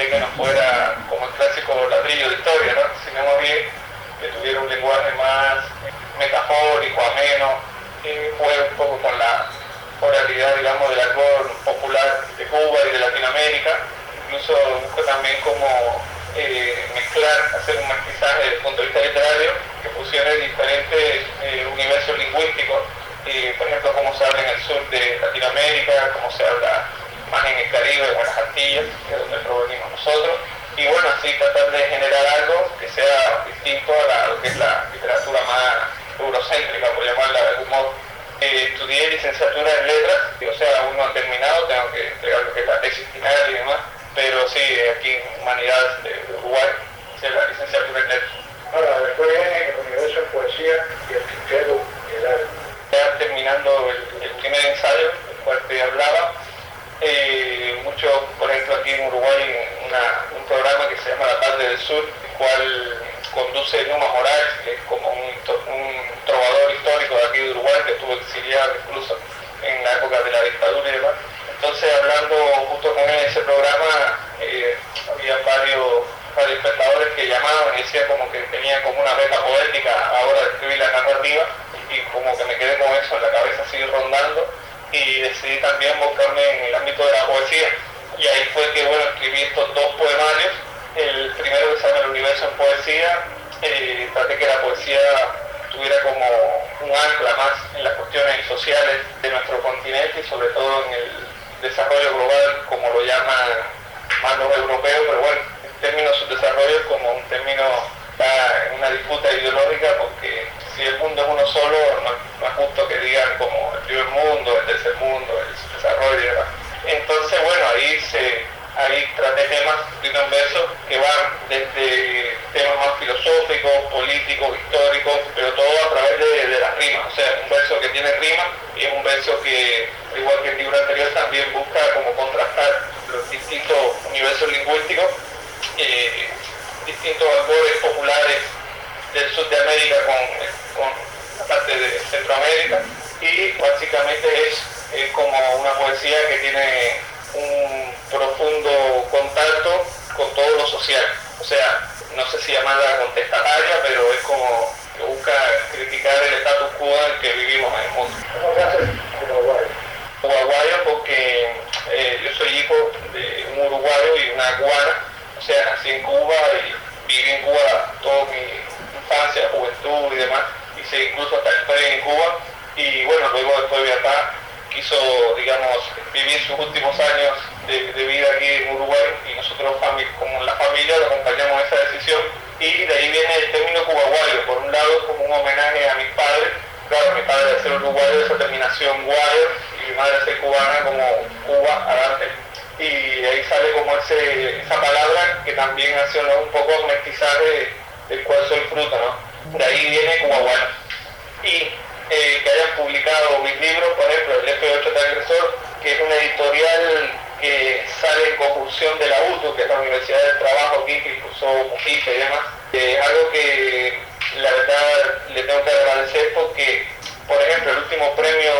de que no fuera como el clásico ladrillo de historia, ¿no? Sino más bien que tuviera un lenguaje más metafórico, ameno, y juega un poco con la oralidad, digamos, del árbol popular de Cuba y de Latinoamérica. Incluso busco también como mezclar, hacer un mestizaje desde el punto de vista literario que fusione diferentes universos lingüísticos, por ejemplo, cómo se habla en el sur de Latinoamérica, cómo se habla más en el Caribe o en las Antillas, que es donde provenimos nosotros, y bueno, así tratar de generar algo que sea distinto a lo que es la literatura más eurocéntrica, por llamarla de algún modo. Estudié licenciatura en letras, o sea, aún no he terminado, tengo que entregar lo que es la tesis final y demás, pero sí, aquí en Humanidades de Uruguay, hice la licenciatura en letras. Ahora, después viene el universo en poesía y el tintero y el arte. Ya terminando el primer ensayo, del cual te hablaba, mucho, por ejemplo, aquí en Uruguay, un programa que se llama La Tarde del Sur, el cual conduce Numa Morales, que es como un trovador histórico de aquí de Uruguay, que estuvo exiliado incluso en la época de la dictadura y demás. Entonces, hablando justo con él en ese programa, había varios espectadores que llamaban y decían como que tenían como una beta poética ahora de escribir la narrativa, y como que me quedé con eso en la cabeza, así rondando, y decidí también buscarme en el ámbito de la poesía. Y ahí fue que, bueno, escribí estos dos poemarios. El primero, que se llama El universo en poesía, traté que la poesía tuviera como un ancla más en las cuestiones sociales de nuestro continente y sobre todo en el desarrollo global, como lo llaman más los europeos, pero bueno, en términos de su desarrollo como un término en una disputa ideológica, porque si el mundo es uno solo, no es justo que digan como el primer mundo, el tercer mundo, el desarrollo y demás. Entonces, bueno, ahí traté temas escritos en versos que van desde temas más filosóficos, políticos, históricos, pero todo a través de las rimas. O sea, un verso que tiene rima y es un verso que, al igual que el libro anterior, también busca como contrastar los distintos universos lingüísticos, distintos autores populares del sur de América con la parte de Centroamérica, y básicamente es como una poesía que tiene un profundo contacto con todo lo social. O sea, no sé si llamarla contestataria, pero es como que busca criticar el status quo en el que vivimos en el mundo. ¿Cómo se hace uruguayo? Uruguayo porque yo soy hijo de un uruguayo y una cubana, o sea, nací en Cuba y viví en Cuba toda mi infancia, juventud y demás, hice incluso hasta el pre en Cuba, y bueno, luego después de acá quiso, digamos, vivir sus últimos años de vida aquí en Uruguay, y nosotros como la familia lo acompañamos en esa decisión, y de ahí viene el término cubaguayo. Por un lado, como un homenaje a mis padres, claro, mi padre de ser uruguayo, de esa terminación guayo, y mi madre de ser cubana, como Cuba, adelante. Y de ahí sale como esa palabra que también hace un poco mestizaje del cual soy fruto, ¿no? De ahí viene cubaguayo. Y que hayan publicado mis libros, por ejemplo, el F8 Transgresor, que es una editorial que sale en conjunción de la UTU, que es la Universidad del Trabajo aquí, que impulsó Mujica y demás. Es algo que la verdad le tengo que agradecer porque, por ejemplo, el último premio,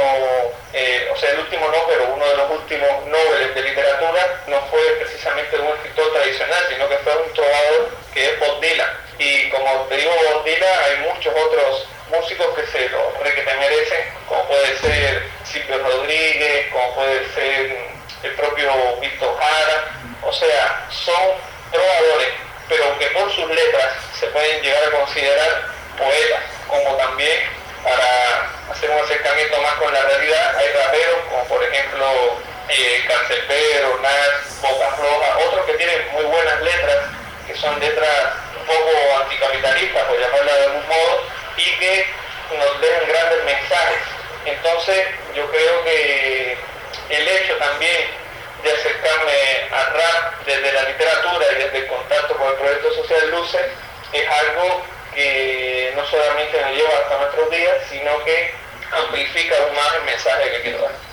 o sea, el último no, pero uno de los últimos Nobel de literatura no fue precisamente de un escritor tradicional, sino que fue un trovador que es Bob Dylan. Y como te digo, Bob Dylan, hay muchos otros músicos que se lo requete merecen, como puede ser Silvio Rodríguez, como puede ser el propio Víctor Jara. O sea, son trovadores, pero que por sus letras se pueden llegar a considerar poetas, como también, para hacer un acercamiento más con la realidad, hay raperos como por ejemplo Canserbero, Nas, Boca Roja, otros que tienen muy buenas letras, que son letras un poco anticapitalistas, por llamarla de algún modo, y que nos dejan grandes mensajes. Entonces yo creo que el hecho también de acercarme al rap desde la literatura y desde el contacto con el proyecto social Luces es algo que no solamente nos lleva hasta nuestros días, sino que amplifica aún más el mensaje que quiero dar.